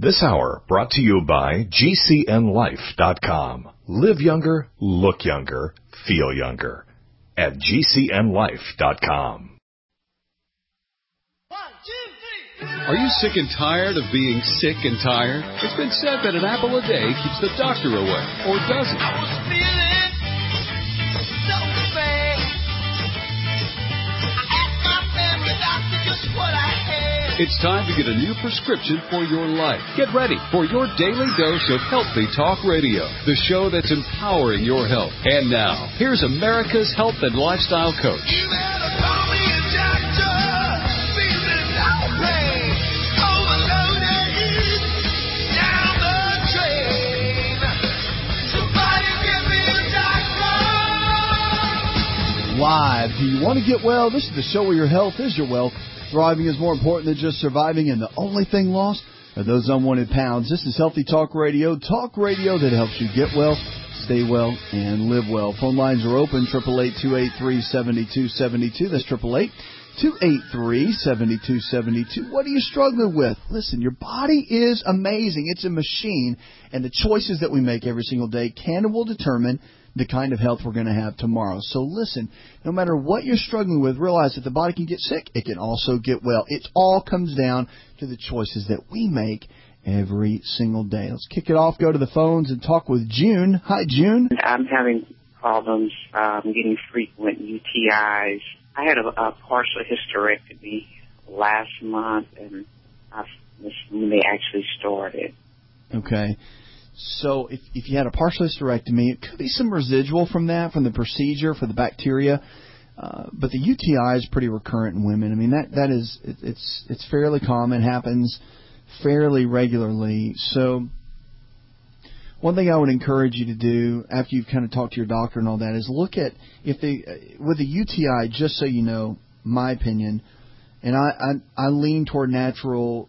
This hour brought to you by GCNLife.com. Live younger, look younger, feel younger at GCNLife.com. Are you sick and tired of being sick and tired? It's been said that an apple a day keeps the doctor away, or does it? I was feeling so bad. I asked my family doctor just what I had. It's time to get a new prescription for your life. Get ready for your daily dose of Healthy Talk Radio, the show that's empowering your health. And now, here's America's health and lifestyle coach. You better call me a doctor. Feeling outraged. Overloaded. Down the drain. Somebody give me a doctor. Live. Do you want to get well? This is the show where your health is your wealth. Thriving is more important than just surviving, and the only thing lost are those unwanted pounds. This is Healthy Talk Radio that helps you get well, stay well, and live well. Phone lines are open, 888-283-7272. That's 888-283-7272. What are you struggling with? Listen, your body is amazing. It's a machine, and the choices that we make every single day can and will determine the kind of health we're going to have tomorrow. So listen, no matter what you're struggling with, realize that the body can get sick. It can also get well. It all comes down to the choices that we make every single day. Let's kick it off, go to the phones, and talk with June. Hi, June. I'm having problems getting frequent UTIs. I had a partial hysterectomy last month, and this when they actually started. Okay. So if you had a partial hysterectomy, it could be some residual from that, from the procedure, for the bacteria. But the UTI is pretty recurrent in women. I mean, it's fairly common, happens fairly regularly. So one thing I would encourage you to do after you've kind of talked to your doctor and all that is look at with the UTI, just so you know, my opinion, and I lean toward natural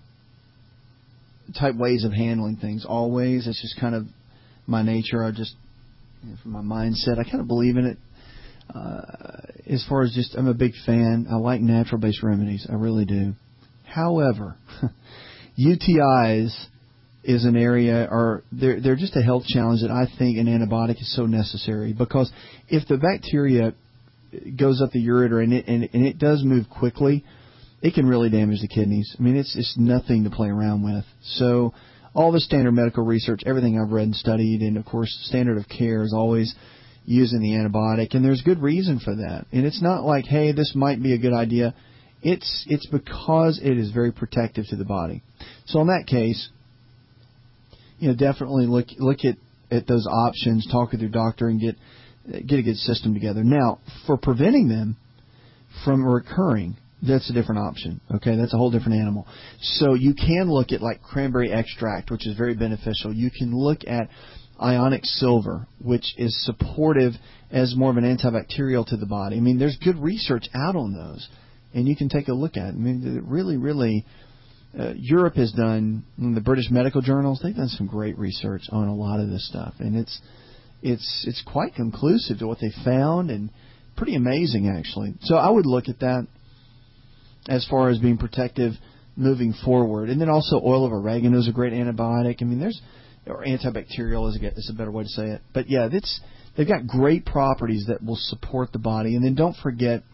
type ways of handling things always. It's just kind of my nature. I just, from my mindset, I kind of believe in it. As far as just, I'm a big fan. I like natural-based remedies. I really do. However, UTIs is an area, or they're just a health challenge that I think an antibiotic is so necessary, because if the bacteria goes up the ureter and it does move quickly, it can really damage the kidneys. I mean, it's nothing to play around with. So all the standard medical research, everything I've read and studied, and, of course, standard of care is always using the antibiotic, and there's good reason for that. And it's not like, hey, this might be a good idea. It's because it is very protective to the body. So in that case, definitely look at those options, talk with your doctor, and get a good system together. Now, for preventing them from recurring, that's a different option. Okay, that's a whole different animal. So you can look at like cranberry extract, which is very beneficial. You can look at ionic silver, which is supportive as more of an antibacterial to the body. I mean, there's good research out on those, and you can take a look at it. I mean, really, Europe has done, in the British medical journals, they've done some great research on a lot of this stuff, and it's quite conclusive to what they found, and pretty amazing, actually. So I would look at that as far as being protective moving forward. And then also oil of oregano is a great antibiotic. I mean, or antibacterial is a better way to say it. But yeah, they've got great properties that will support the body. And then don't forget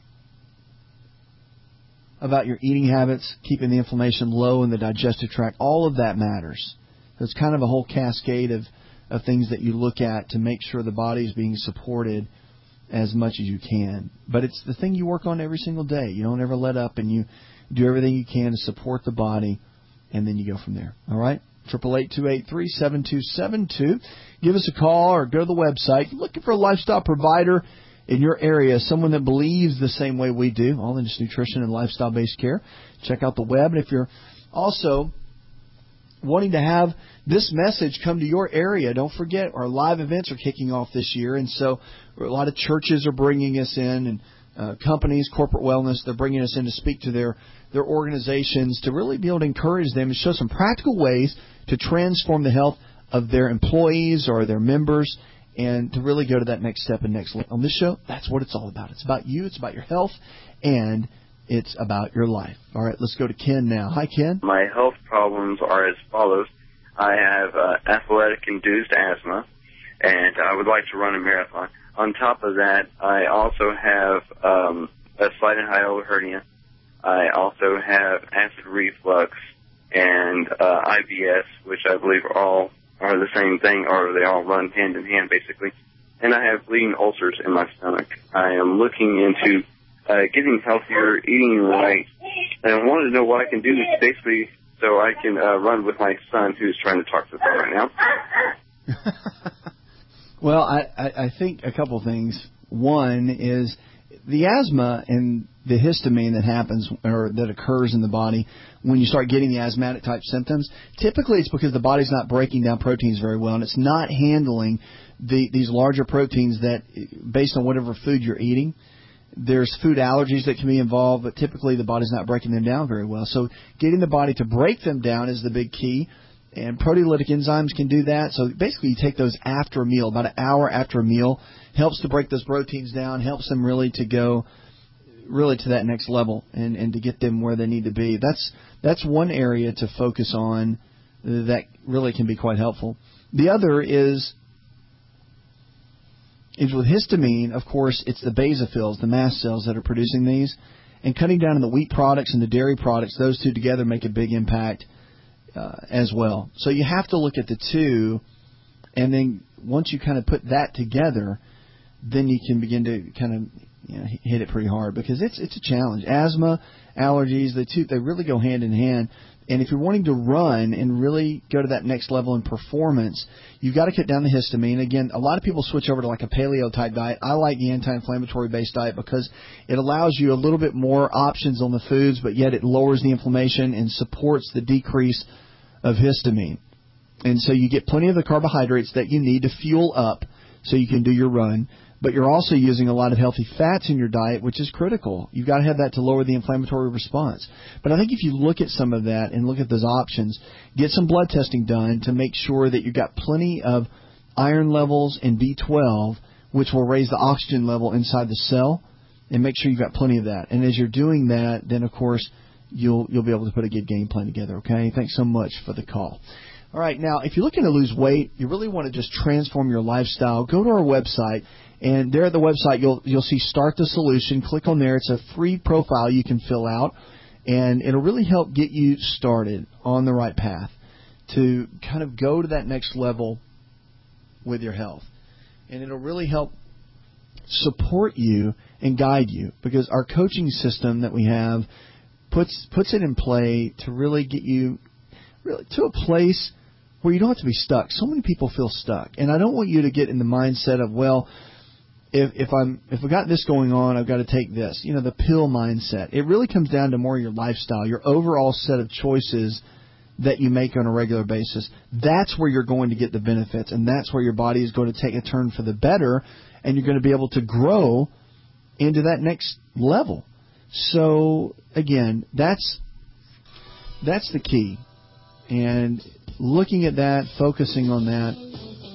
about your eating habits, keeping the inflammation low in the digestive tract. All of that matters. So it's kind of a whole cascade of things that you look at to make sure the body is being supported as much as you can. But it's the thing you work on every single day. You don't ever let up, and you do everything you can to support the body, and then you go from there. All right? 888-283-7272. Give us a call or go to the website. Looking for a lifestyle provider in your area, someone that believes the same way we do, all in just nutrition and lifestyle-based care. Check out the web. And if you're also wanting to have this message come to your area, don't forget our live events are kicking off this year, and so a lot of churches are bringing us in, and companies, corporate wellness, they're bringing us in to speak to their organizations to really be able to encourage them and show some practical ways to transform the health of their employees or their members, and to really go to that next step and next level. On this show, that's what it's all about. It's about you, it's about your health, and it's about your life. All right, let's go to Ken now. Hi, Ken. My health problems are as follows. I have athletic-induced asthma, and I would like to run a marathon. On top of that, I also have a slight hiatal hernia. I also have acid reflux and IBS, which I believe are the same thing, or they all run hand in hand, basically. And I have bleeding ulcers in my stomach. I am looking into getting healthier, eating right, and I wanted to know what I can do basically so I can run with my son who's trying to talk to me right now. Well, I think a couple things. One is the asthma and the histamine that happens or that occurs in the body when you start getting the asthmatic type symptoms. Typically, it's because the body's not breaking down proteins very well, and it's not handling these larger proteins that, based on whatever food you're eating. There's food allergies that can be involved, but typically the body's not breaking them down very well. So getting the body to break them down is the big key, and proteolytic enzymes can do that. So basically you take those after a meal, about an hour after a meal, helps to break those proteins down, helps them really to go really to that next level and to get them where they need to be. That's one area to focus on that really can be quite helpful. The other is with histamine, of course, it's the basophils, the mast cells that are producing these. And cutting down on the wheat products and the dairy products, those two together make a big impact as well. So you have to look at the two, and then once you kind of put that together, then you can begin to kind of hit it pretty hard, because it's a challenge. Asthma, allergies, they really go hand in hand. And if you're wanting to run and really go to that next level in performance, you've got to cut down the histamine. Again, a lot of people switch over to like a paleo-type diet. I like the anti-inflammatory-based diet because it allows you a little bit more options on the foods, but yet it lowers the inflammation and supports the decrease of histamine. And so you get plenty of the carbohydrates that you need to fuel up so you can do your run. But you're also using a lot of healthy fats in your diet, which is critical. You've got to have that to lower the inflammatory response. But I think if you look at some of that and look at those options, get some blood testing done to make sure that you've got plenty of iron levels and B12, which will raise the oxygen level inside the cell, and make sure you've got plenty of that. And as you're doing that, then, of course, you'll be able to put a good game plan together, okay? Thanks so much for the call. All right, now, if you're looking to lose weight, you really want to just transform your lifestyle, go to our website. And there at the website, you'll see Start the Solution. Click on there. It's a free profile you can fill out, and it'll really help get you started on the right path to kind of go to that next level with your health. And it'll really help support you and guide you, because our coaching system that we have puts it in play to really get you really to a place where you don't have to be stuck. So many people feel stuck, and I don't want you to get in the mindset of, well, if I got this going on, I've got to take this. The pill mindset. It really comes down to more your lifestyle, your overall set of choices that you make on a regular basis. That's where you're going to get the benefits, and that's where your body is going to take a turn for the better, and you're going to be able to grow into that next level. So again, that's the key. And looking at that, focusing on that,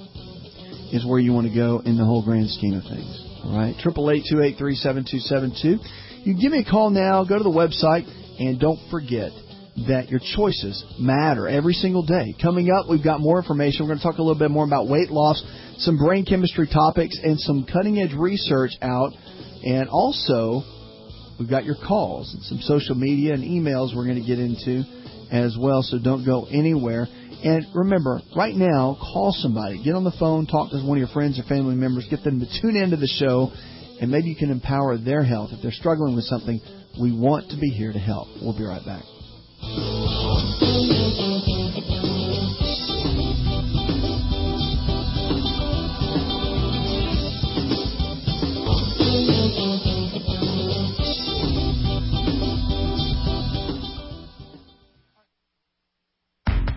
is where you want to go in the whole grand scheme of things. All right, 888-283-7272. You can give me a call now. Go to the website, and don't forget that your choices matter every single day. Coming up, we've got more information. We're going to talk a little bit more about weight loss, some brain chemistry topics, and some cutting-edge research out. And also, we've got your calls and some social media and emails we're going to get into as well, so don't go anywhere. And remember, right now, call somebody. Get on the phone, talk to one of your friends or family members, get them to tune into the show, and maybe you can empower their health. If they're struggling with something, we want to be here to help. We'll be right back.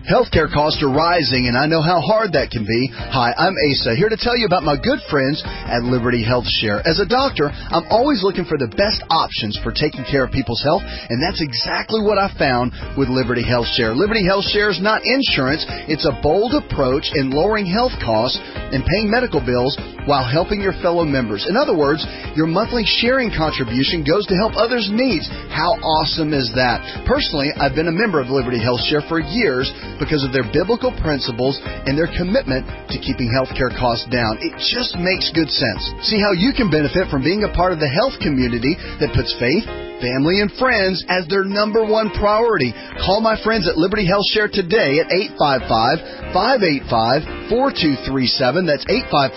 Healthcare costs are rising, and I know how hard that can be. Hi, I'm Asa, here to tell you about my good friends at Liberty Health Share. As a doctor, I'm always looking for the best options for taking care of people's health, and that's exactly what I found with Liberty Health Share. Liberty Health Share is not insurance. It's a bold approach in lowering health costs and paying medical bills while helping your fellow members. In other words, your monthly sharing contribution goes to help others' needs. How awesome is that? Personally, I've been a member of Liberty Health Share for years because of their biblical principles and their commitment to keeping healthcare costs down. It just makes good sense. See how you can benefit from being a part of the health community that puts faith, family, and friends as their number one priority. Call my friends at Liberty Health Share today at 855-585-4237. That's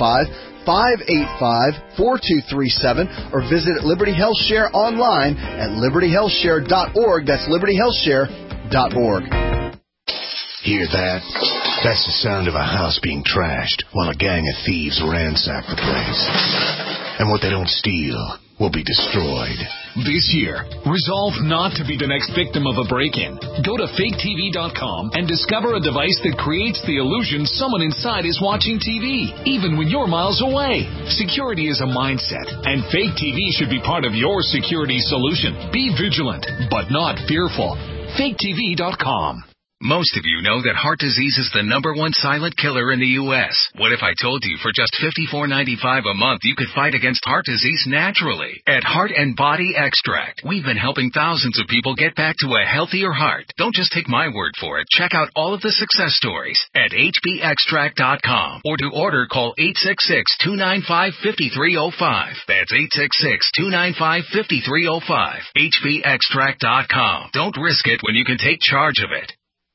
855-585-4237, or visit Liberty Health Share online at libertyhealthshare.org. That's libertyhealthshare.org. Hear that? That's the sound of a house being trashed while a gang of thieves ransack the place. And what they don't steal will be destroyed. This year, resolve not to be the next victim of a break-in. Go to faketv.com and discover a device that creates the illusion someone inside is watching TV, even when you're miles away. Security is a mindset, and Fake TV should be part of your security solution. Be vigilant, but not fearful. faketv.com. Most of you know that heart disease is the #1 silent killer in the U.S. What if I told you for just $54.95 a month you could fight against heart disease naturally? At Heart and Body Extract, we've been helping thousands of people get back to a healthier heart. Don't just take my word for it. Check out all of the success stories at hbextract.com, or to order, call 866-295-5305. That's 866-295-5305. hbextract.com. Don't risk it when you can take charge of it.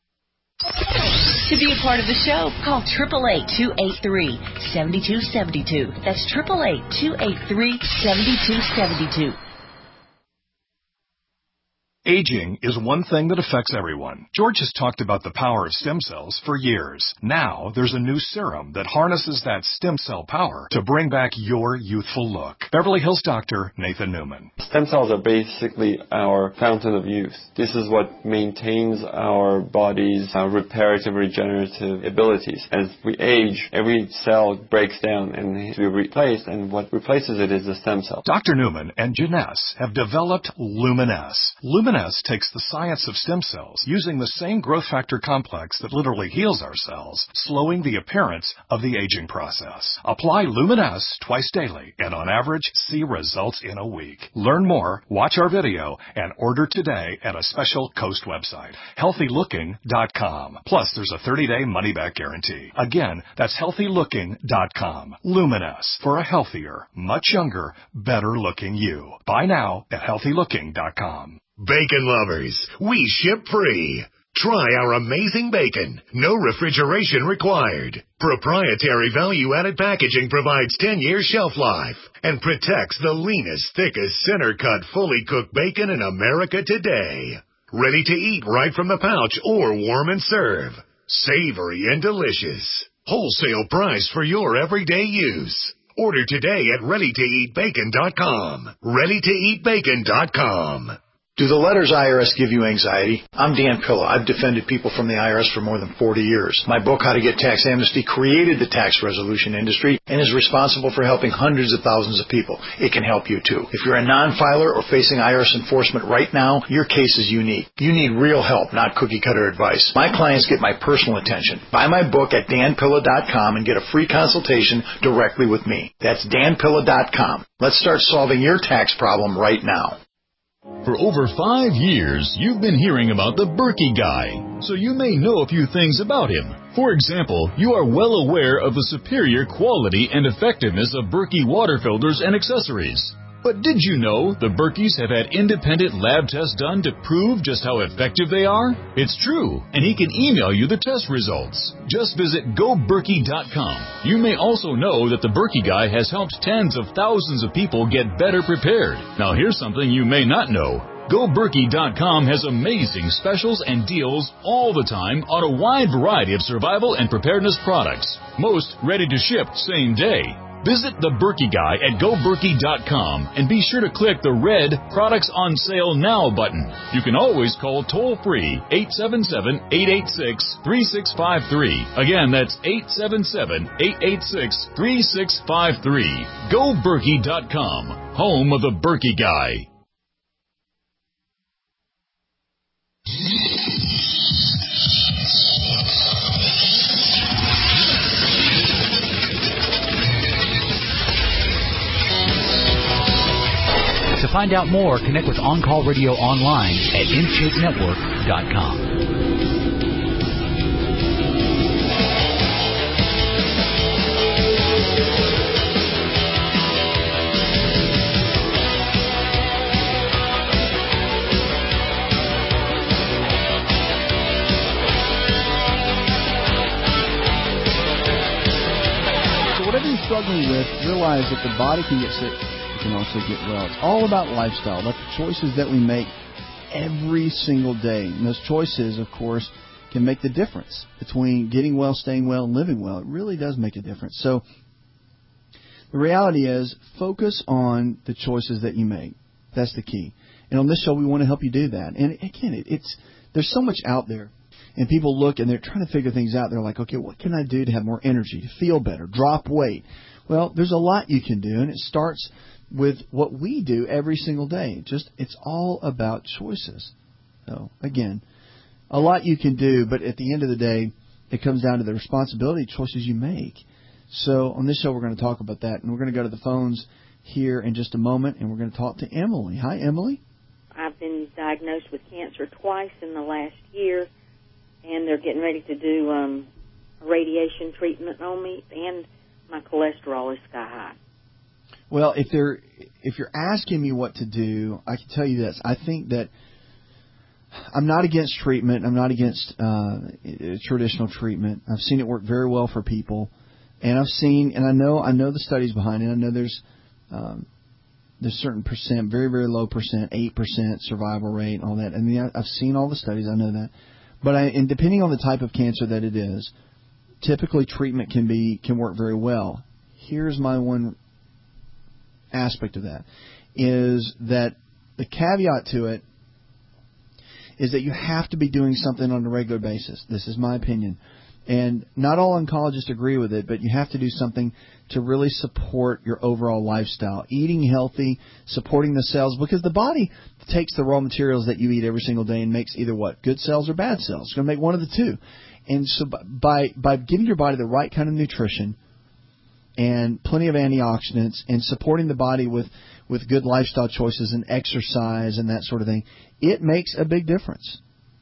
To be a part of the show, call 888-283-7272. That's 888-283-7272. Aging is one thing that affects everyone. George has talked about the power of stem cells for years. Now, there's a new serum that harnesses that stem cell power to bring back your youthful look. Beverly Hills doctor Nathan Newman. Stem cells are basically our fountain of youth. This is what maintains our body's reparative, regenerative abilities. As we age, every cell breaks down and needs to be replaced, and what replaces it is the stem cell. Dr. Newman and Janess have developed Luminesce. Luminesce takes the science of stem cells, using the same growth factor complex that literally heals our cells, slowing the appearance of the aging process. Apply Luminesce twice daily, and on average, see results in a week. Learn more, watch our video, and order today at a special Coast website, healthylooking.com. Plus, there's a 30-day money-back guarantee. Again, that's healthylooking.com. Luminesce, for a healthier, much younger, better-looking you. Buy now at healthylooking.com. Bacon lovers, we ship free. Try our amazing bacon. No refrigeration required. Proprietary value-added packaging provides 10-year shelf life and protects the leanest, thickest, center-cut, fully cooked bacon in America today. Ready to eat right from the pouch or warm and serve. Savory and delicious. Wholesale price for your everyday use. Order today at readytoeatbacon.com. readytoeatbacon.com. Do the letters IRS give you anxiety? I'm Dan Pilla. I've defended people from the IRS for more than 40 years. My book, How to Get Tax Amnesty, created the tax resolution industry and is responsible for helping hundreds of thousands of people. It can help you, too. If you're a non-filer or facing IRS enforcement right now, your case is unique. You need real help, not cookie-cutter advice. My clients get my personal attention. Buy my book at danpilla.com and get a free consultation directly with me. That's danpilla.com. Let's start solving your tax problem right now. For over 5 years, you've been hearing about the Berkey Guy, so you may know a few things about him. For example, you are well aware of the superior quality and effectiveness of Berkey water filters and accessories. But did you know the Berkeys have had independent lab tests done to prove just how effective they are? It's true, and he can email you the test results. Just visit GoBerkey.com. You may also know that the Berkey Guy has helped tens of thousands of people get better prepared. Now here's something you may not know. GoBerkey.com has amazing specials and deals all the time on a wide variety of survival and preparedness products. Most ready to ship same day. Visit The Berkey Guy at GoBerkey.com and be sure to click the red Products on Sale Now button. You can always call toll-free 877-886-3653. Again, that's 877-886-3653. GoBerkey.com, home of The Berkey Guy. To find out more, connect with On Call Radio online at InShapeNetwork.com. Whatever you're struggling with, realize that the body can get sick, it can also get well. It's all about lifestyle, about the choices that we make every single day. And those choices, of course, can make the difference between getting well, staying well, and living well. It really does make a difference. So the reality is, focus on the choices that you make. That's the key. And on this show, we want to help you do that. And again, there's so much out there. And people look and they're trying to figure things out. They're like, okay, what can I do to have more energy, to feel better, drop weight? Well, there's a lot you can do, and it starts with what we do every single day. It's all about choices. So, again, a lot you can do, but at the end of the day, it comes down to the responsibility choices you make. So on this show, we're going to talk about that, and we're going to go to the phones here in just a moment, and we're going to talk to Emily. Hi, Emily. I've been diagnosed with cancer twice in the last year, and they're getting ready to do radiation treatment on me, and my cholesterol is sky high. Well, if you're asking me what to do, I can tell you this. I think that I'm not against treatment. I'm not against traditional treatment. I've seen it work very well for people, and I know the studies behind it. I know there's certain percent, very, very low percent, 8% survival rate, all that. I mean, I've seen all the studies. I know that. But and depending on the type of cancer that it is, typically treatment can work very well. Here's my one aspect of that, is that the caveat to it is that you have to be doing something on a regular basis. This is my opinion. And not all oncologists agree with it, but you have to do something to really support your overall lifestyle. Eating healthy, supporting the cells, because the body takes the raw materials that you eat every single day and makes either what? Good cells or bad cells. It's going to make one of the two. And so by giving your body the right kind of nutrition and plenty of antioxidants and supporting the body with good lifestyle choices and exercise and that sort of thing, it makes a big difference.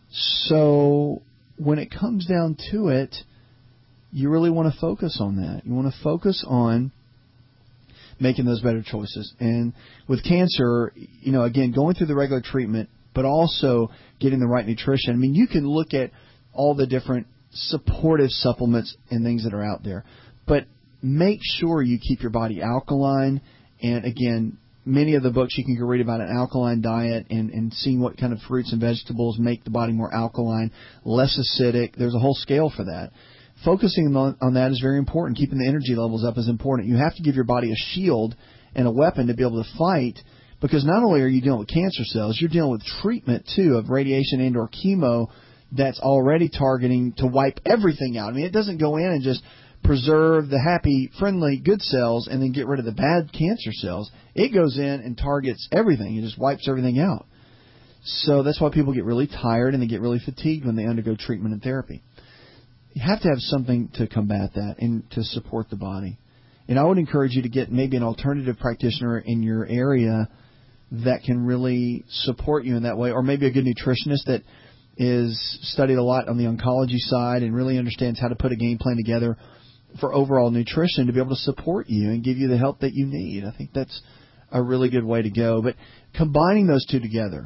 So when it comes down to it, you really want to focus on that. You want to focus on making those better choices. And with cancer, again, going through the regular treatment, but also getting the right nutrition. I mean, you can look at all the different supportive supplements and things that are out there, but make sure you keep your body alkaline. And again, many of the books you can go read about an alkaline diet and seeing what kind of fruits and vegetables make the body more alkaline, less acidic. There's a whole scale for that. Focusing on that is very important. Keeping the energy levels up is important. You have to give your body a shield and a weapon to be able to fight, because not only are you dealing with cancer cells, you're dealing with treatment, too, of radiation and or chemo that's already targeting to wipe everything out. I mean, it doesn't go in and just preserve the happy, friendly, good cells and then get rid of the bad cancer cells. It goes in and targets everything. It just wipes everything out. So that's why people get really tired and they get really fatigued when they undergo treatment and therapy. You have to have something to combat that and to support the body. And I would encourage you to get maybe an alternative practitioner in your area that can really support you in that way, or maybe a good nutritionist that is studied a lot on the oncology side and really understands how to put a game plan together for overall nutrition to be able to support you and give you the help that you need. I think that's a really good way to go. But combining those two together,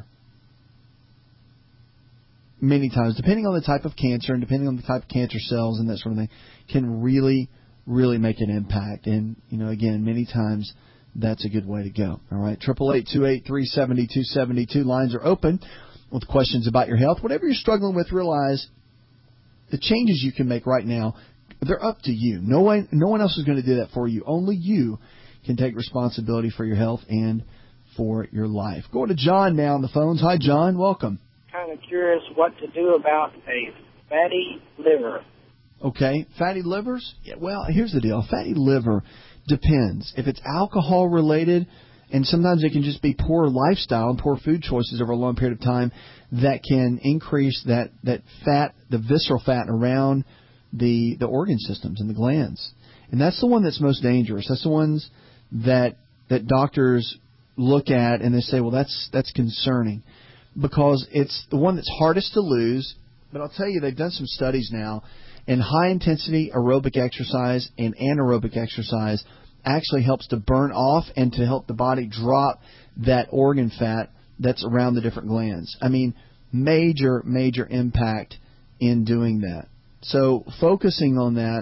many times, depending on the type of cancer and depending on the type of cancer cells and that sort of thing, can really, really make an impact. And, again, many times that's a good way to go. All right, 888-283-7272. Lines are open with questions about your health. Whatever you're struggling with, realize the changes you can make right now they're up to you. No one else is going to do that for you. Only you can take responsibility for your health and for your life. Go to John now on the phones. Hi, John. Welcome. Kind of curious what to do about a fatty liver. Okay, fatty livers? Yeah, well, here's the deal. Fatty liver depends. If it's alcohol related, and sometimes it can just be poor lifestyle and poor food choices over a long period of time, that can increase that fat, the visceral fat around the organ systems and the glands. And that's the one that's most dangerous. That's the ones that doctors look at and they say, well, that's concerning, because it's the one that's hardest to lose. But I'll tell you, they've done some studies now, and high-intensity aerobic exercise and anaerobic exercise actually helps to burn off and to help the body drop that organ fat that's around the different glands. I mean, major impact in doing that. So focusing on that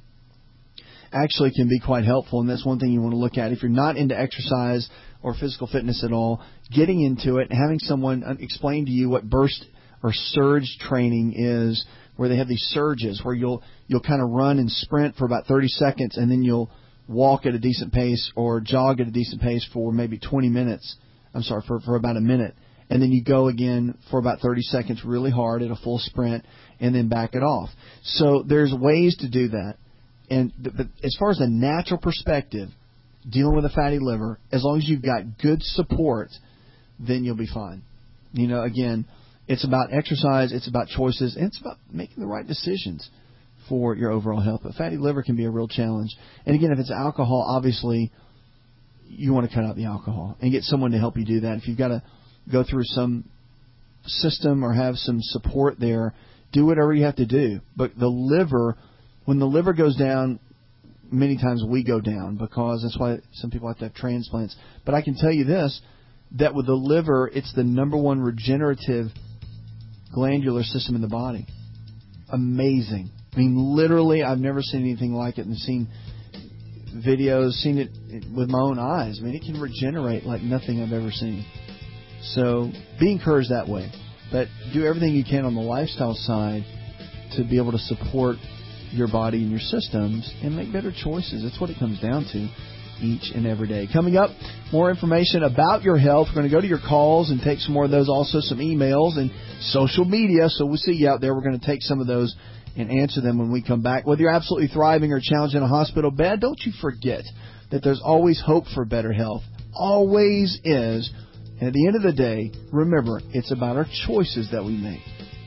actually can be quite helpful, and that's one thing you want to look at. If you're not into exercise or physical fitness at all, getting into it and having someone explain to you what burst or surge training is, where they have these surges where you'll kind of run and sprint for about 30 seconds and then you'll walk at a decent pace or jog at a decent pace for maybe 20 minutes. I'm sorry, for about a minute. And then you go again for about 30 seconds really hard at a full sprint and then back it off. So there's ways to do that. But as far as a natural perspective, dealing with a fatty liver, as long as you've got good support, then you'll be fine. You know, again, it's about exercise, it's about choices, and it's about making the right decisions for your overall health. But fatty liver can be a real challenge. And again, if it's alcohol, obviously you want to cut out the alcohol and get someone to help you do that. If you've got to go through some system or have some support there, do whatever you have to do. But the liver, when the liver goes down, many times we go down, because that's why some people have to have transplants. But I can tell you this, that with the liver, it's the number one regenerative glandular system in the body. Amazing. I mean, literally, I've never seen anything like it, and seen videos, seen it with my own eyes. I mean, it can regenerate like nothing I've ever seen. So be encouraged that way. But do everything you can on the lifestyle side to be able to support your body and your systems and make better choices. That's what it comes down to each and every day. Coming up, more information about your health. We're going to go to your calls and take some more of those, also some emails and social media. So we'll see you out there. We're going to take some of those and answer them when we come back. Whether you're absolutely thriving or challenged in a hospital bed, don't you forget that there's always hope for better health. Always is. And at the end of the day, remember, it's about our choices that we make.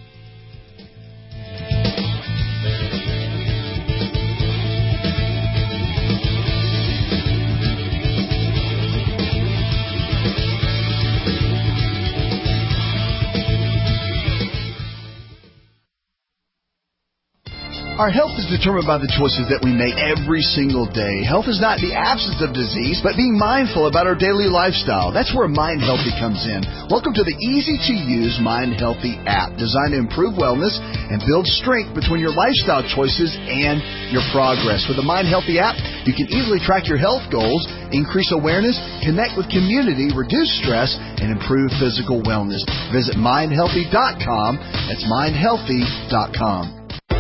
Our health is determined by the choices that we make every single day. Health is not the absence of disease, but being mindful about our daily lifestyle. That's where Mind Healthy comes in. Welcome to the easy-to-use Mind Healthy app, designed to improve wellness and build strength between your lifestyle choices and your progress. With the Mind Healthy app, you can easily track your health goals, increase awareness, connect with community, reduce stress, and improve physical wellness. Visit mindhealthy.com. That's mindhealthy.com.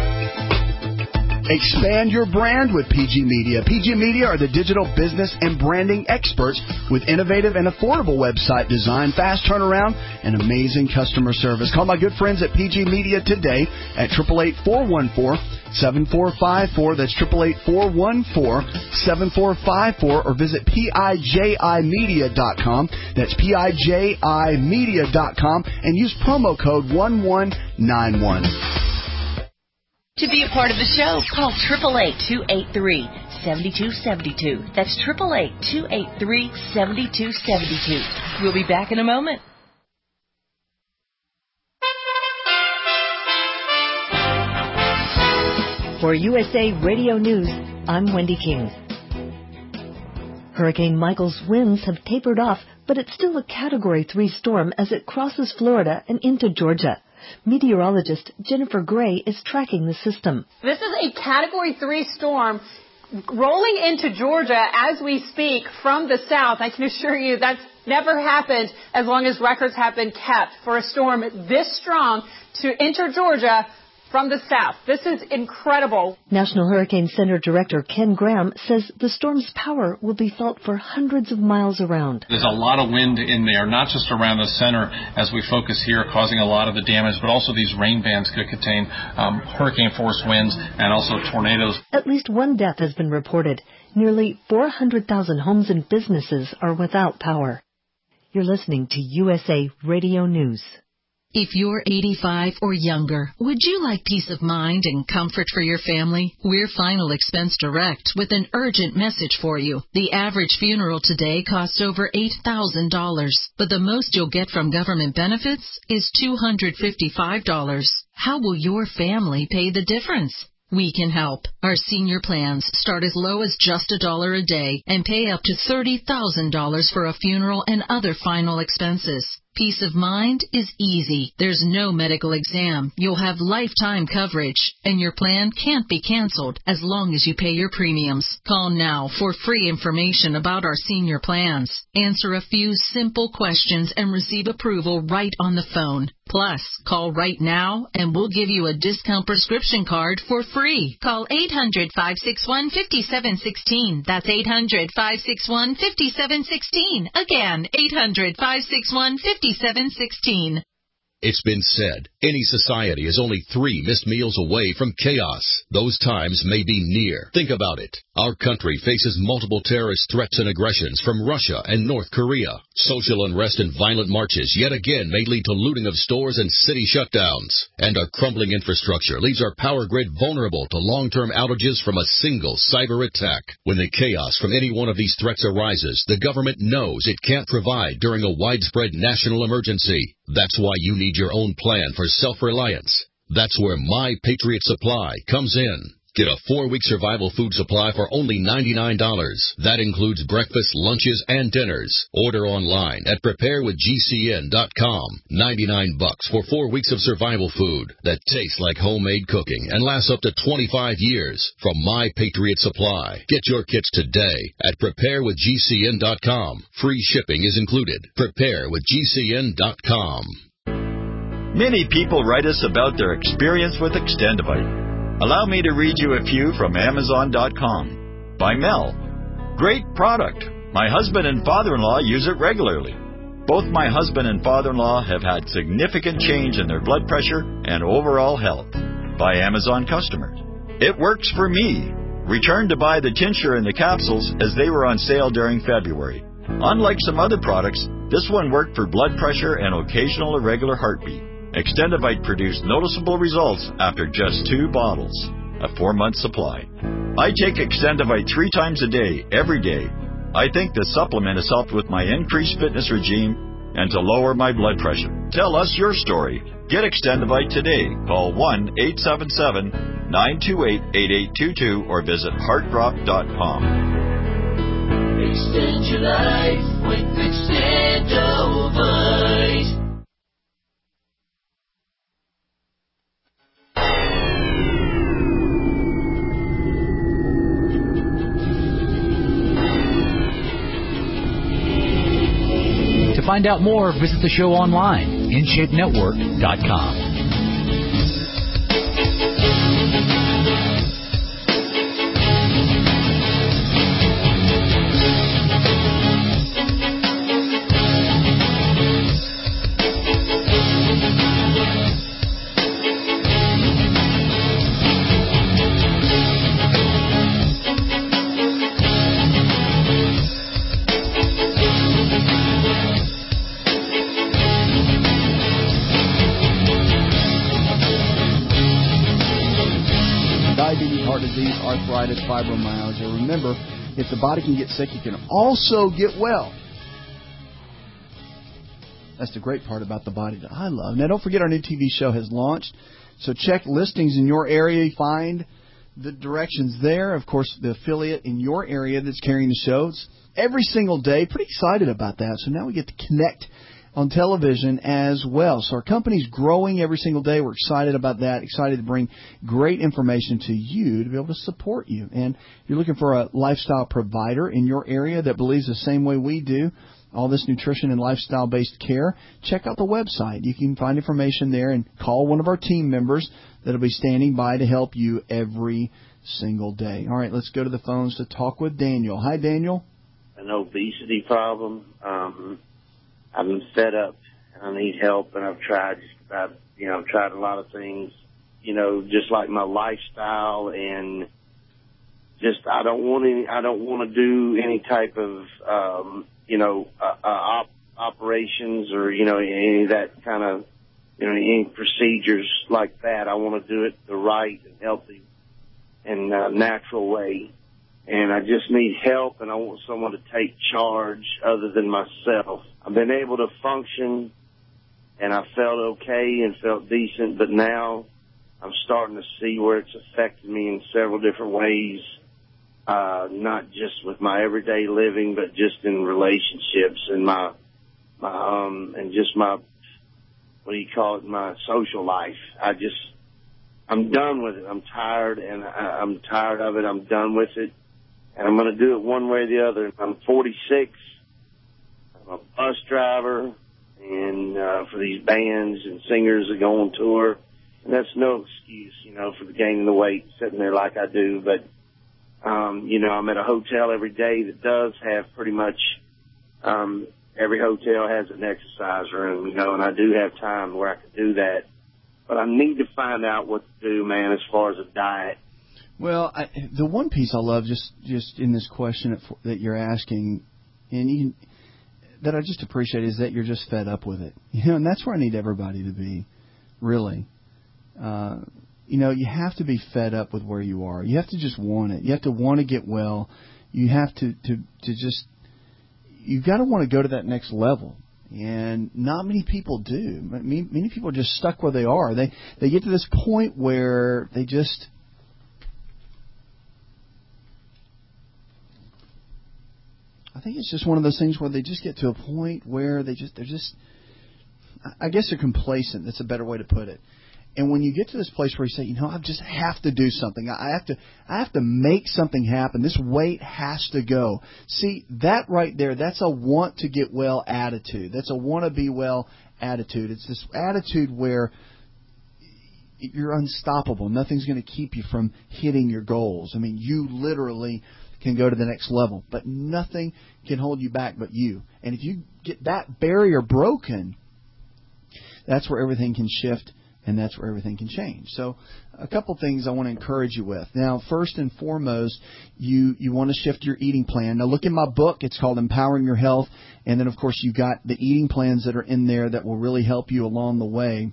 Expand your brand with PG Media. PG Media are the digital business and branding experts with innovative and affordable website design, fast turnaround, and amazing customer service. Call my good friends at PG Media today at 888-414-7454. That's 888-414-7454, or visit PIJImedia.com. That's PIJImedia.com, and use promo code 1191. To be a part of the show, call 888-283-7272. That's 888-283-7272. We'll be back in a moment. For USA Radio News, I'm Wendy King. Hurricane Michael's winds have tapered off, but it's still a Category 3 storm as it crosses Florida and into Georgia. Meteorologist Jennifer Gray is tracking the system. This is a Category 3 storm rolling into Georgia as we speak from the south. I can assure you that's never happened as long as records have been kept for a storm this strong to enter Georgia from the south. This is incredible. National Hurricane Center Director Ken Graham says the storm's power will be felt for hundreds of miles around. There's a lot of wind in there, not just around the center as we focus here, causing a lot of the damage, but also these rain bands could contain hurricane-force winds and also tornadoes. At least one death has been reported. Nearly 400,000 homes and businesses are without power. You're listening to USA Radio News. If you're 85 or younger, would you like peace of mind and comfort for your family? We're Final Expense Direct with an urgent message for you. The average funeral today costs over $8,000, but the most you'll get from government benefits is $255. How will your family pay the difference? We can help. Our senior plans start as low as just $1 a day and pay up to $30,000 for a funeral and other final expenses. Peace of mind is easy. There's no medical exam. You'll have lifetime coverage, and your plan can't be canceled as long as you pay your premiums. Call now for free information about our senior plans. Answer a few simple questions and receive approval right on the phone. Plus, call right now and we'll give you a discount prescription card for free. Call 800-561-5716. That's 800-561-5716. Again, 800-561-5716. It's been said, any society is only 3 missed meals away from chaos. Those times may be near. Think about it. Our country faces multiple terrorist threats and aggressions from Russia and North Korea. Social unrest and violent marches yet again may lead to looting of stores and city shutdowns. And our crumbling infrastructure leaves our power grid vulnerable to long-term outages from a single cyber attack. When the chaos from any one of these threats arises, the government knows it can't provide during a widespread national emergency. That's why you need your own plan for self-reliance. That's where My Patriot Supply comes in. Get a 4-week survival food supply for only $99. That includes breakfast, lunches, and dinners. Order online at preparewithgcn.com. $99 for 4 weeks of survival food that tastes like homemade cooking and lasts up to 25 years from My Patriot Supply. Get your kits today at preparewithgcn.com. Free shipping is included. Preparewithgcn.com. Many people write us about their experience with Extendivite. Allow me to read you a few from Amazon.com. By Mel. Great product. My husband and father-in-law use it regularly. Both my husband and father-in-law have had significant change in their blood pressure and overall health. By Amazon customers. It works for me. Returned to buy the tincture and the capsules as they were on sale during February. Unlike some other products, this one worked for blood pressure and occasional irregular heartbeat. Extendivite produced noticeable results after just 2 bottles, a 4-month supply. I take Extendivite 3 times a day, every day. I think the supplement has helped with my increased fitness regime and to lower my blood pressure. Tell us your story. Get Extendivite today. Call 1-877-928-8822 or visit heartdrop.com. Extend your life with Extendivite. To find out more, visit the show online, InShapeNetwork.com. Arthritis, fibromyalgia. Remember, if the body can get sick, it can also get well. That's the great part about the body that I love. Now, don't forget our new TV show has launched. So check listings in your area. Find the directions there. Of course, the affiliate in your area that's carrying the shows every single day. Pretty excited about that. So now we get to connect on television as well. So our company's growing every single day. We're excited about that, excited to bring great information to you to be able to support you. And if you're looking for a lifestyle provider in your area that believes the same way we do, all this nutrition and lifestyle-based care, check out the website. You can find information there and call one of our team members that will be standing by to help you every single day. All right, let's go to the phones to talk with Daniel. Hi, Daniel. An obesity problem. I've been fed up and I need help, and I've tried tried a lot of things, just like my lifestyle, and just I don't want to do any type of operations or any of that kind of any procedures like that. I want to do it the right and healthy and natural way. And I just need help, and I want someone to take charge other than myself. I've been able to function, and I felt okay and felt decent, but now I'm starting to see where it's affected me in several different ways, not just with my everyday living, but just in relationships and my my social life. I'm done with it. I'm tired, and I'm tired of it. I'm done with it. And I'm going to do it one way or the other. I'm 46. I'm a bus driver, and for these bands and singers that go on tour. And that's no excuse, for gaining the weight, sitting there like I do. But, I'm at a hotel every day that does have pretty much every hotel has an exercise room, and I do have time where I can do that. But I need to find out what to do, man, as far as a diet. Well, the one piece I love just in this question that you're asking, and that I just appreciate, is that you're just fed up with it. And that's where I need everybody to be, really. You have to be fed up with where you are. You have to just want it. You have to want to get well. You have to just, you've got to want to go to that next level. And not many people do. Many people are just stuck where they are. They get to this point where they just, I think it's just one of those things where they just get to a point where they're just, I guess they're complacent. That's a better way to put it. And when you get to this place where you say, I just have to do something. I have to make something happen. This weight has to go. See, that right there, that's a want to get well attitude. That's a want to be well attitude. It's this attitude where you're unstoppable. Nothing's going to keep you from hitting your goals. I mean, you literally can go to the next level, but nothing can hold you back but you. And if you get that barrier broken, that's where everything can shift, and that's where everything can change. So a couple things I want to encourage you with. Now, first and foremost, you want to shift your eating plan. Now, look in my book. It's called Empowering Your Health. And then, of course, you've got the eating plans that are in there that will really help you along the way.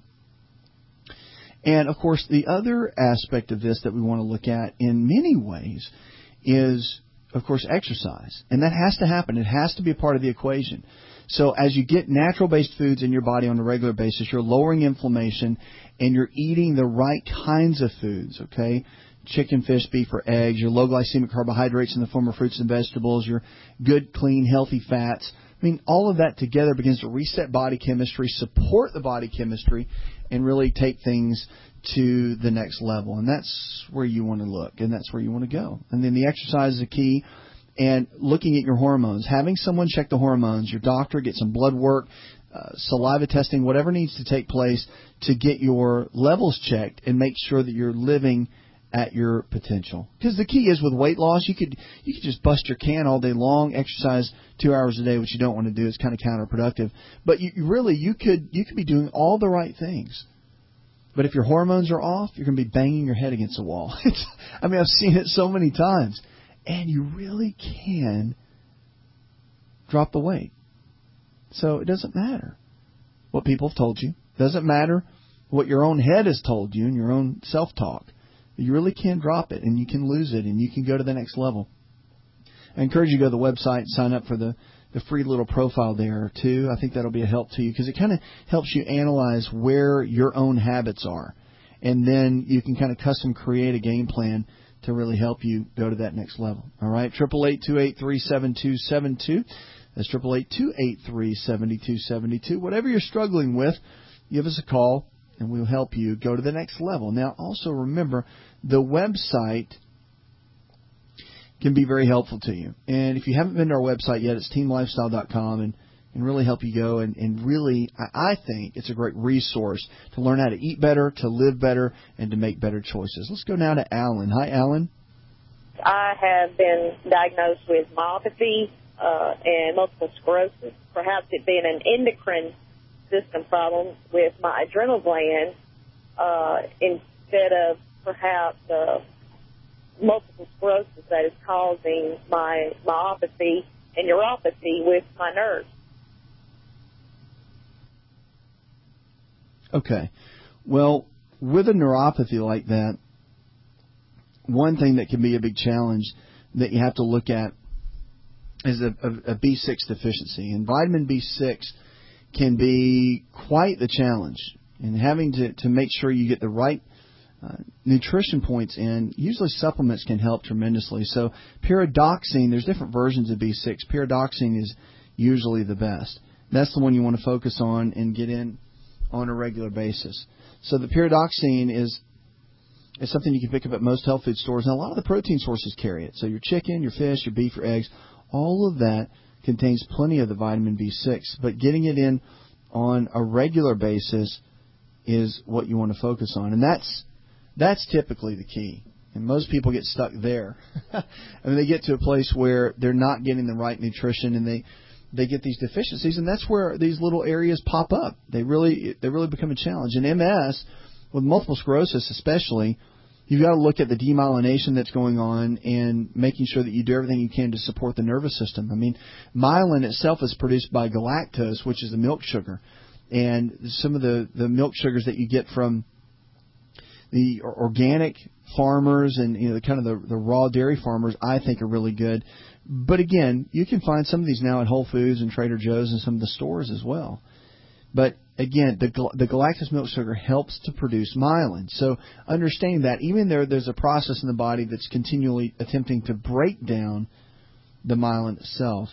And, of course, the other aspect of this that we want to look at in many ways is, of course, exercise. And that has to happen. It has to be a part of the equation. So as you get natural-based foods in your body on a regular basis, you're lowering inflammation and you're eating the right kinds of foods, okay? Chicken, fish, beef, or eggs, your low glycemic carbohydrates in the form of fruits and vegetables, your good, clean, healthy fats. I mean, all of that together begins to reset body chemistry, support the body chemistry, and really take things to the next level. And that's where you want to look, and that's where you want to go. And then the exercise is a key. And looking at your hormones, having someone check the hormones, your doctor, get some blood work, saliva testing, whatever needs to take place to get your levels checked and make sure that you're living at your potential. Because the key is with weight loss, you could just bust your can all day long, exercise 2 hours a day, which you don't want to do. It's kind of counterproductive. But you could be doing all the right things. But if your hormones are off, you're going to be banging your head against a wall. I've seen it so many times. And you really can drop the weight. So it doesn't matter what people have told you. It doesn't matter what your own head has told you and your own self-talk. You really can drop it, and you can lose it, and you can go to the next level. I encourage you to go to the website and sign up for the free little profile there, too. I think that'll be a help to you because it kind of helps you analyze where your own habits are. And then you can kind of custom create a game plan to really help you go to that next level. All right, 888-283-7272. That's 888-283-7272. Whatever you're struggling with, give us a call, and we'll help you go to the next level. Now, also remember, the website can be very helpful to you. And if you haven't been to our website yet, it's teamlifestyle.com. And and really help you go. And really, I think it's a great resource to learn how to eat better, to live better, and to make better choices. Let's go now to Alan. Hi, Alan. I have been diagnosed with myopathy and multiple sclerosis, perhaps it being an endocrine system problem with my adrenal gland instead of perhaps multiple sclerosis that is causing my myopathy and neuropathy with my nerves. Okay. Well, with a neuropathy like that, one thing that can be a big challenge that you have to look at is a B6 deficiency. And vitamin B6 can be quite the challenge. And having to make sure you get the right nutrition points in, usually supplements can help tremendously. So pyridoxine, there's different versions of B6. Pyridoxine is usually the best. That's the one you want to focus on and get in on a regular basis. So the pyridoxine is something you can pick up at most health food stores. And a lot of the protein sources carry it. So your chicken, your fish, your beef, your eggs, all of that contains plenty of the vitamin B6. But getting it in on a regular basis is what you want to focus on. And that's typically the key. And most people get stuck there. I mean, they get to a place where they're not getting the right nutrition, and they get these deficiencies, and that's where these little areas pop up. They really become a challenge. In MS, with multiple sclerosis especially, you've got to look at the demyelination that's going on and making sure that you do everything you can to support the nervous system. I mean, myelin itself is produced by galactose, which is the milk sugar. And some of the milk sugars that you get from the organic farmers and the raw dairy farmers, I think, are really good. But again, you can find some of these now at Whole Foods and Trader Joe's and some of the stores as well. But again, the galactose milk sugar helps to produce myelin. So understanding that, even there's a process in the body that's continually attempting to break down the myelin itself,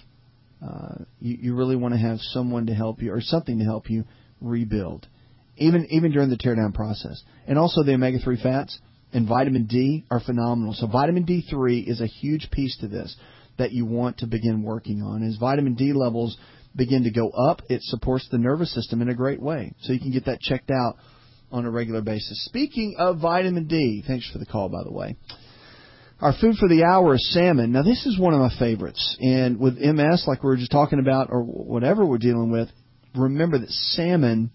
you really want to have someone to help you or something to help you rebuild, even during the teardown process. And also the omega-3 fats and vitamin D are phenomenal. So vitamin D3 is a huge piece to this that you want to begin working on. As vitamin D levels begin to go up, it supports the nervous system in a great way. So you can get that checked out on a regular basis. Speaking of vitamin D, thanks for the call, by the way. Our food for the hour is salmon. Now, this is one of my favorites. And with MS, like we were just talking about, or whatever we're dealing with, remember that salmon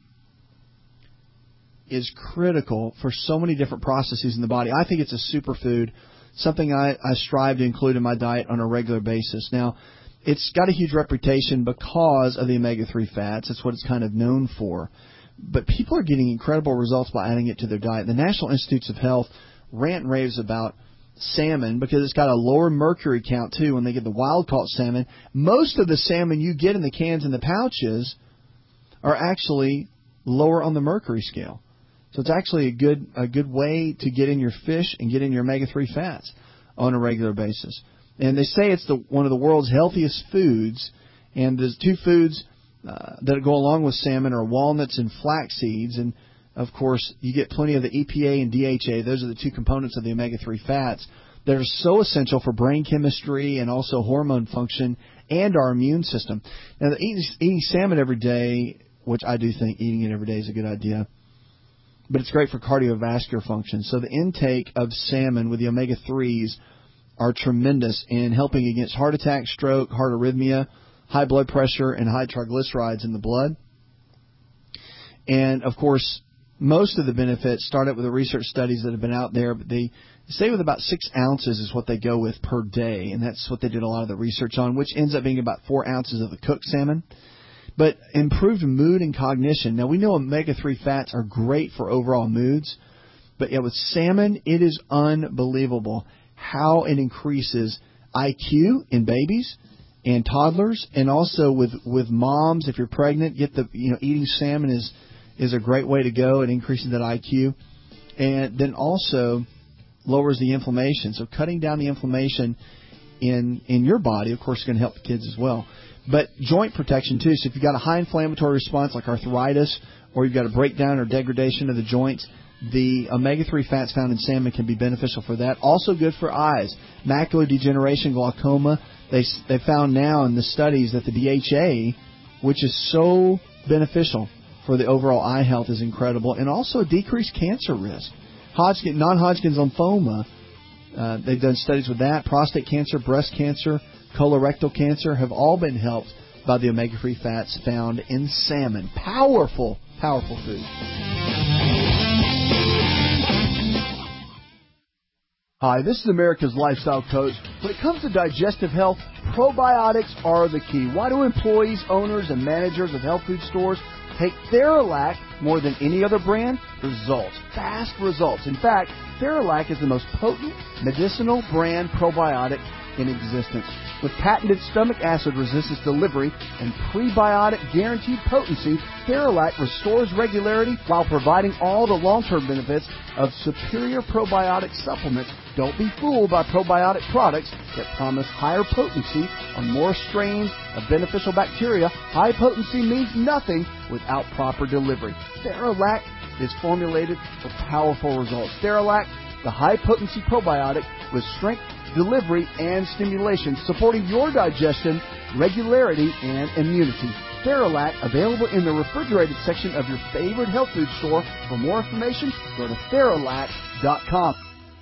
is critical for so many different processes in the body. I think it's a superfood, something I strive to include in my diet on a regular basis. Now, it's got a huge reputation because of the omega-3 fats. That's what it's kind of known for. But people are getting incredible results by adding it to their diet. The National Institutes of Health rant and raves about salmon because it's got a lower mercury count, too, when they get the wild-caught salmon. Most of the salmon you get in the cans and the pouches are actually lower on the mercury scale. So it's actually a good way to get in your fish and get in your omega-3 fats on a regular basis. And they say it's one of the world's healthiest foods. And there's two foods that go along with salmon are walnuts and flax seeds. And, of course, you get plenty of the EPA and DHA. Those are the two components of the omega-3 fats that are so essential for brain chemistry and also hormone function and our immune system. Now, eating salmon every day, which I do think eating it every day is a good idea, but it's great for cardiovascular function. So the intake of salmon with the omega-3s are tremendous in helping against heart attack, stroke, heart arrhythmia, high blood pressure, and high triglycerides in the blood. And, of course, most of the benefits start out with the research studies that have been out there, but they say with about 6 ounces is what they go with per day, and that's what they did a lot of the research on, which ends up being about 4 ounces of the cooked salmon. But improved mood and cognition. Now, we know omega-3 fats are great for overall moods, but with salmon, it is unbelievable how it increases IQ in babies and toddlers, and also with moms. If you're pregnant, eating salmon is a great way to go at increasing that IQ, and then also lowers the inflammation. So cutting down the inflammation in your body, of course, is going to help the kids as well. But joint protection, too. So if you've got a high inflammatory response like arthritis, or you've got a breakdown or degradation of the joints, the omega-3 fats found in salmon can be beneficial for that. Also good for eyes. Macular degeneration, glaucoma. They found now in the studies that the DHA which is so beneficial for the overall eye health, is incredible, and also a decreased cancer risk. Non-Hodgkin's lymphoma, they've done studies with that. Prostate cancer, breast cancer, colorectal cancer have all been helped by the omega-3 fats found in salmon. Powerful, powerful food. Hi, this is America's Lifestyle Coach. When it comes to digestive health, probiotics are the key. Why do employees, owners, and managers of health food stores take Theralac more than any other brand? Results. Fast results. In fact, Theralac is the most potent medicinal brand probiotic in existence. With patented stomach acid resistance delivery and prebiotic guaranteed potency, Theralac restores regularity while providing all the long-term benefits of superior probiotic supplements. Don't be fooled by probiotic products that promise higher potency on more strains of beneficial bacteria. High potency means nothing without proper delivery. Theralac is formulated for powerful results. Theralac, the high-potency probiotic with strength, delivery, and stimulation, supporting your digestion, regularity, and immunity. Theralac, available in the refrigerated section of your favorite health food store. For more information, go to Theralac.com.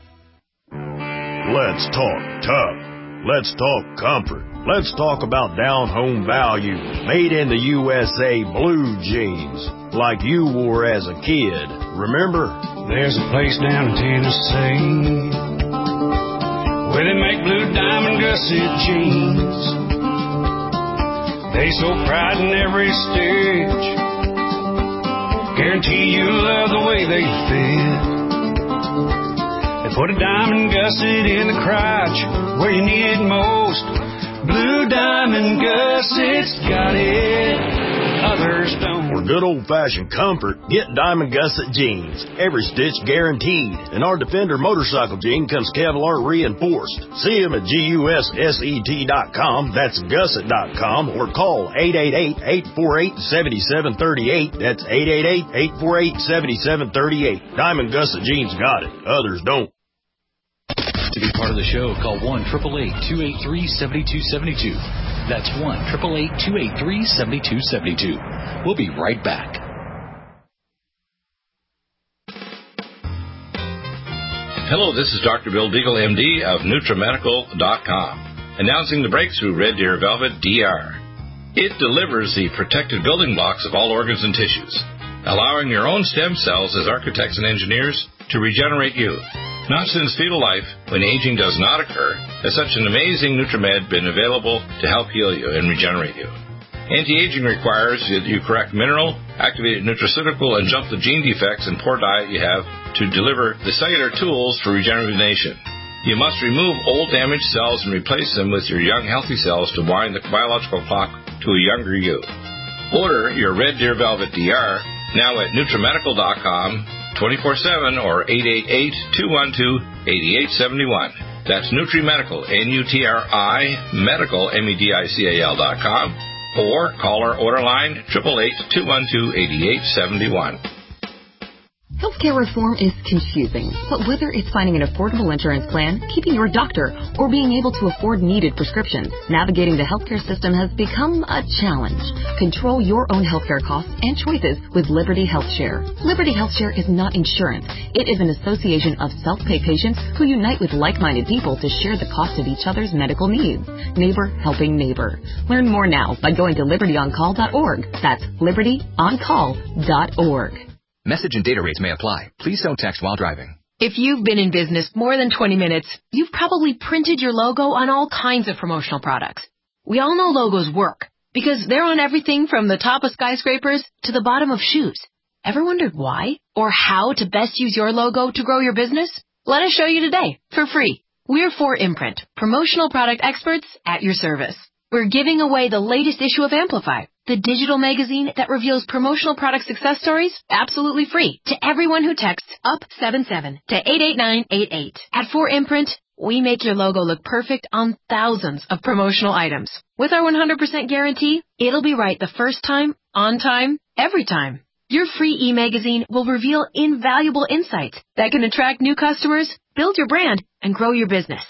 Let's talk tough. Let's talk comfort. Let's talk about down-home value. Made in the USA blue jeans, like you wore as a kid. Remember? There's a place down in Tennessee where they make blue diamond gusset jeans. They so pride in every stitch, guarantee you love the way they fit. They put a diamond gusset in the crotch where you need it most. Blue diamond gussets got it, others don't. For good old-fashioned comfort, get Diamond Gusset jeans. Every stitch guaranteed. And our Defender motorcycle jean comes Kevlar reinforced. See them at GUSSET.com. That's gusset.com. Or call 888-848-7738. That's 888-848-7738. Diamond Gusset jeans got it, others don't. To be part of the show, call 1-888-283-7272. That's 1-888-283-7272. We'll be right back. Hello, this is Dr. Bill Deagle, MD of NutriMedical.com, announcing the breakthrough Red Deer Velvet DR. It delivers the protected building blocks of all organs and tissues, allowing your own stem cells as architects and engineers to regenerate you. Not since fetal life, when aging does not occur, has such an amazing NutriMed been available to help heal you and regenerate you. Anti-aging requires that you correct mineral, activated nutraceutical, and jump the gene defects and poor diet you have to deliver the cellular tools for regeneration. You must remove old damaged cells and replace them with your young healthy cells to wind the biological clock to a younger you. Order your Red Deer Velvet DR now at NutriMedical.com 24/7 or 888-212-8871. That's NutriMedical, N-U-T-R-I, medical, MEDICAL.com, or call our order line 888-212-8871. Healthcare reform is confusing, but whether it's finding an affordable insurance plan, keeping your doctor, or being able to afford needed prescriptions, navigating the healthcare system has become a challenge. Control your own healthcare costs and choices with Liberty HealthShare. Liberty HealthShare is not insurance. It is an association of self-pay patients who unite with like-minded people to share the cost of each other's medical needs. Neighbor helping neighbor. Learn more now by going to libertyoncall.org. That's libertyoncall.org. Message and data rates may apply. Please don't text while driving. If you've been in business more than 20 minutes, you've probably printed your logo on all kinds of promotional products. We all know logos work because they're on everything from the top of skyscrapers to the bottom of shoes. Ever wondered why or how to best use your logo to grow your business? Let us show you today for free. We're 4imprint, promotional product experts at your service. We're giving away the latest issue of Amplify, the digital magazine that reveals promotional product success stories absolutely free to everyone who texts UP77 to 88988. At 4imprint, we make your logo look perfect on thousands of promotional items. With our 100% guarantee, it'll be right the first time, on time, every time. Your free e-magazine will reveal invaluable insights that can attract new customers, build your brand, and grow your business.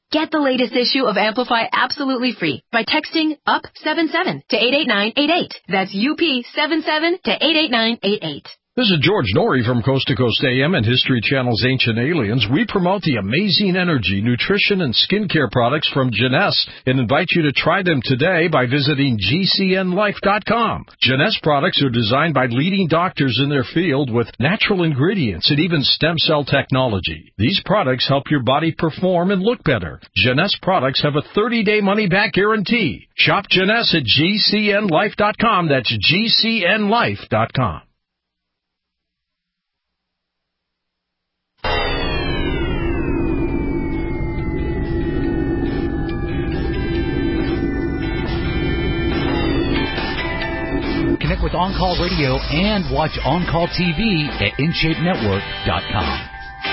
Get the latest issue of Amplify absolutely free by texting UP77 to 88988. That's UP77 to 88988. This is George Norrie from Coast to Coast AM and History Channel's Ancient Aliens. We promote the amazing energy, nutrition, and skincare products from Jeunesse and invite you to try them today by visiting GCNLife.com. Jeunesse products are designed by leading doctors in their field with natural ingredients and even stem cell technology. These products help your body perform and look better. Jeunesse products have a 30-day money-back guarantee. Shop Jeunesse at GCNLife.com. That's GCNLife.com. Connect with On Call Radio and watch On Call TV at InShapeNetwork.com.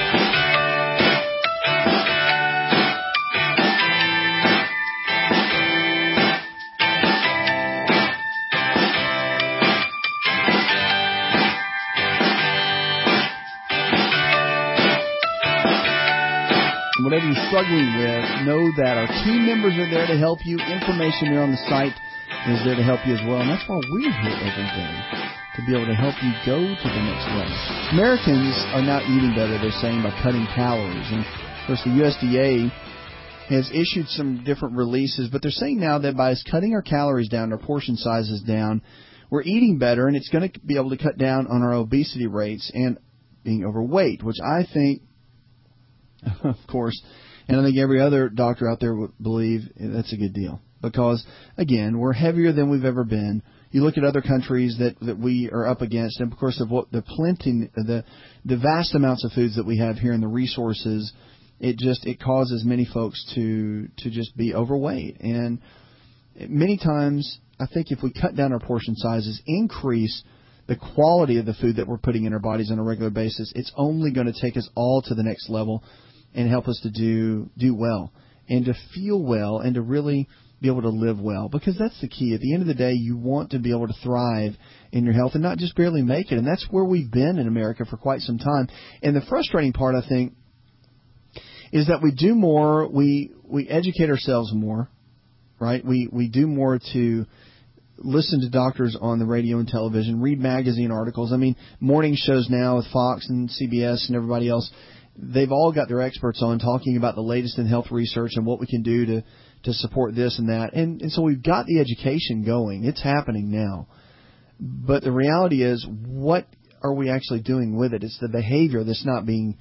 Whatever you're struggling with, know that our team members are there to help you. Information there on the site is there to help you as well. And that's why we're here every day, to be able to help you go to the next level. Americans are now eating better, they're saying, by cutting calories. And, of course, the USDA has issued some different releases, but they're saying now that by us cutting our calories down, our portion sizes down, we're eating better, and it's going to be able to cut down on our obesity rates and being overweight, which I think, of course, and I think every other doctor out there would believe that's a good deal. Because, again, we're heavier than we've ever been. You look at other countries that we are up against, and, of course, of what the vast amounts of foods that we have here and the resources, it causes many folks to just be overweight. And many times, I think if we cut down our portion sizes, increase the quality of the food that we're putting in our bodies on a regular basis, it's only going to take us all to the next level and help us to do well and to feel well and to really be able to live well, because that's the key. At the end of the day, you want to be able to thrive in your health and not just barely make it. And that's where we've been in America for quite some time. And the frustrating part, I think, is that we do more, we educate ourselves more, right? We do more to listen to doctors on the radio and television, read magazine articles. I mean, morning shows now with Fox and CBS and everybody else, they've all got their experts on talking about the latest in health research and what we can do to support this and that. And so we've got the education going. It's happening now. But the reality is, what are we actually doing with it? It's the behavior that's not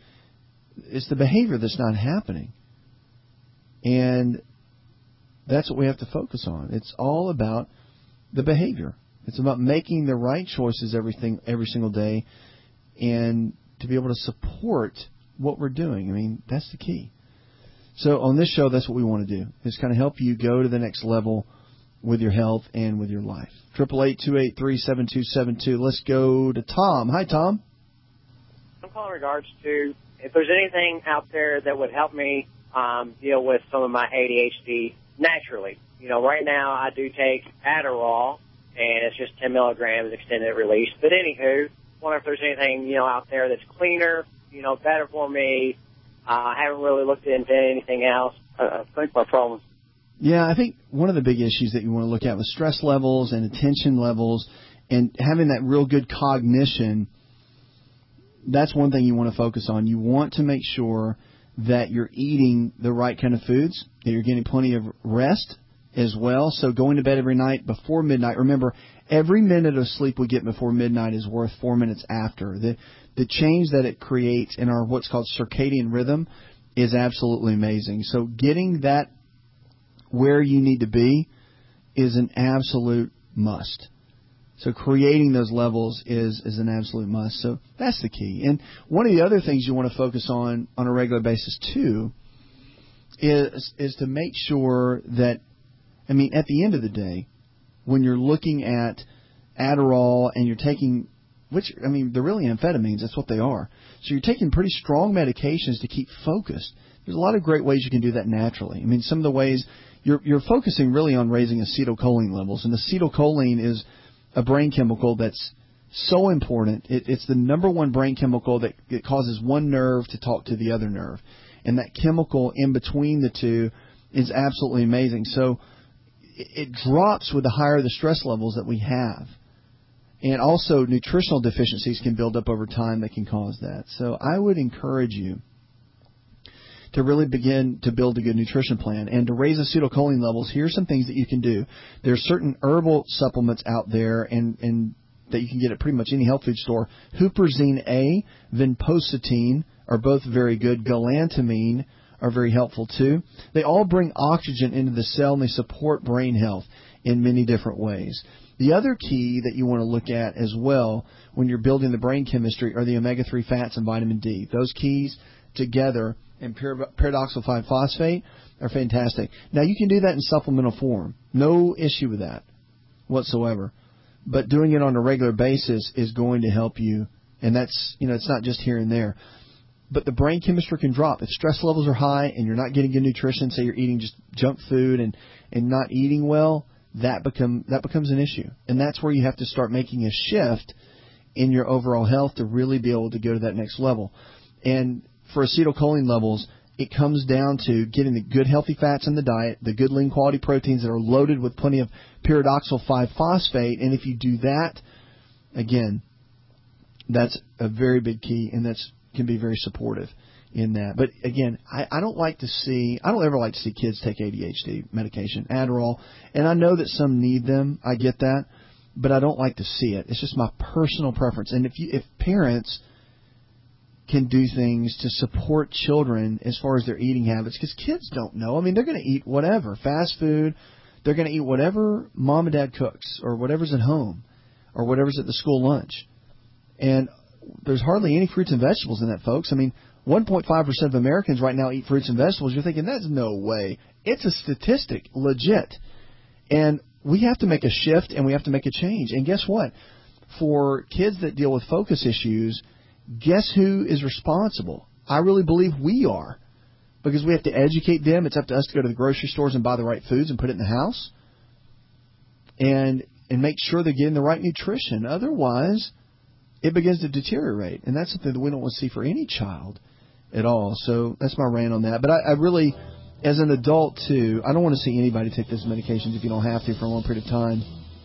happening. And that's what we have to focus on. It's all about the behavior. It's about making the right choices every single day and to be able to support what we're doing. I mean, that's the key. So on this show, that's what we want to do, is kind of help you go to the next level with your health and with your life. 888-283-7272. Let's go to Tom. Hi, Tom. I'm calling in regards to if there's anything out there that would help me deal with some of my ADHD naturally. You know, right now I do take Adderall, and it's just 10 milligrams extended release. But anywho, wonder if there's anything, out there that's cleaner, better for me. I haven't really looked into anything else. I think my problem. Yeah, I think one of the big issues that you want to look at with stress levels and attention levels and having that real good cognition, that's one thing you want to focus on. You want to make sure that you're eating the right kind of foods, that you're getting plenty of rest as well. So going to bed every night before midnight. Remember, every minute of sleep we get before midnight is worth 4 minutes after. The change that it creates in our what's called circadian rhythm is absolutely amazing. So getting that where you need to be is an absolute must. So creating those levels is an absolute must. So that's the key. And one of the other things you want to focus on a regular basis too is to make sure that, at the end of the day, when you're looking at Adderall and you're taking, they're really amphetamines, that's what they are. So you're taking pretty strong medications to keep focused. There's a lot of great ways you can do that naturally. Some of the ways, you're focusing really on raising acetylcholine levels. And acetylcholine is a brain chemical that's so important. It's the number one brain chemical that causes one nerve to talk to the other nerve. and that chemical in between the two is absolutely amazing. So it drops with the higher the stress levels that we have. And also nutritional deficiencies can build up over time that can cause that. So I would encourage you to really begin to build a good nutrition plan. And to raise acetylcholine levels, here's some things that you can do. There's certain herbal supplements out there and that you can get at pretty much any health food store. Huperzine A, vinpocetine are both very good. Galantamine are very helpful too. They all bring oxygen into the cell and they support brain health in many different ways. The other key that you want to look at as well when you're building the brain chemistry are the omega-3 fats and vitamin D. Those keys together and pyridoxal 5-phosphate are fantastic. Now, you can do that in supplemental form. No issue with that whatsoever. But doing it on a regular basis is going to help you. And that's, it's not just here and there. But the brain chemistry can drop. If stress levels are high and you're not getting good nutrition, say you're eating just junk food and not eating well, that becomes an issue. And that's where you have to start making a shift in your overall health to really be able to go to that next level. And for acetylcholine levels, it comes down to getting the good healthy fats in the diet, the good lean quality proteins that are loaded with plenty of pyridoxal 5-phosphate. And if you do that, again, that's a very big key, and that can be very supportive in that. But again, I don't ever like to see kids take ADHD medication, Adderall, and I know that some need them. I get that, but I don't like to see it. It's just my personal preference. And if parents can do things to support children as far as their eating habits, because kids don't know. I mean, they're going to eat whatever, fast food. They're going to eat whatever mom and dad cooks or whatever's at home or whatever's at the school lunch. And there's hardly any fruits and vegetables in that, folks. I mean, 1.5% of Americans right now eat fruits and vegetables. You're thinking, that's no way. It's a statistic, legit. And we have to make a shift and we have to make a change. And guess what? For kids that deal with focus issues, guess who is responsible? I really believe we are. Because we have to educate them. It's up to us to go to the grocery stores and buy the right foods and put it in the house. And make sure they're getting the right nutrition. Otherwise, it begins to deteriorate. And that's something that we don't want to see for any child at all. So that's my rant on that. But I really, as an adult too, I don't want to see anybody take those medications if you don't have to for a long period of time.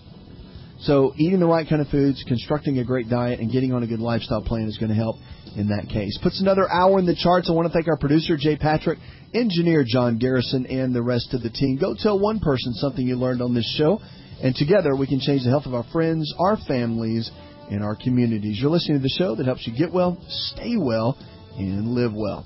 So eating the right kind of foods, constructing a great diet, and getting on a good lifestyle plan is going to help in that case. Puts another hour in the charts. I want to thank our producer, Jay Patrick, engineer John Garrison, and the rest of the team. Go tell one person something you learned on this show, and together we can change the health of our friends, our families, and our communities. You're listening to the show that helps you get well, stay well, and live well.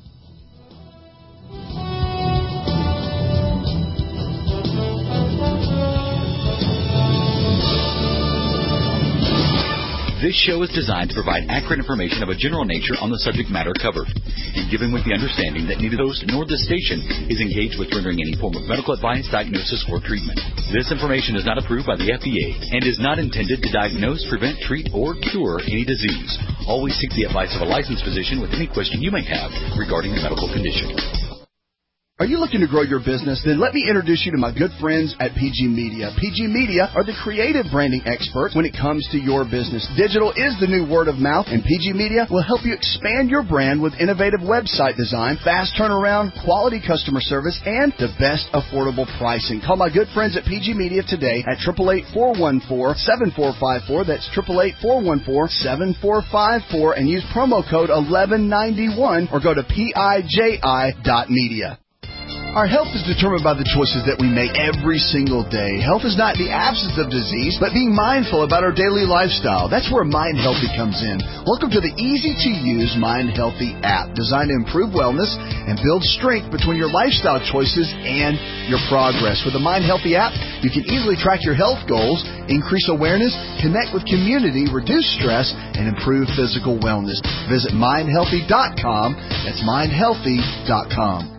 This show is designed to provide accurate information of a general nature on the subject matter covered, and given with the understanding that neither the host nor this station is engaged with rendering any form of medical advice, diagnosis, or treatment. This information is not approved by the FDA and is not intended to diagnose, prevent, treat, or cure any disease. Always seek the advice of a licensed physician with any question you may have regarding a medical condition. Are you looking to grow your business? Then let me introduce you to my good friends at PG Media. PG Media are the creative branding experts when it comes to your business. Digital is the new word of mouth, and PG Media will help you expand your brand with innovative website design, fast turnaround, quality customer service, and the best affordable pricing. Call my good friends at PG Media today at 888-414-7454. That's 888-414-7454, and use promo code 1191 or go to PIJI.media. Our health is determined by the choices that we make every single day. Health is not the absence of disease, but being mindful about our daily lifestyle. That's where Mind Healthy comes in. Welcome to the easy-to-use Mind Healthy app, designed to improve wellness and build strength between your lifestyle choices and your progress. With the Mind Healthy app, you can easily track your health goals, increase awareness, connect with community, reduce stress, and improve physical wellness. Visit mindhealthy.com. That's mindhealthy.com.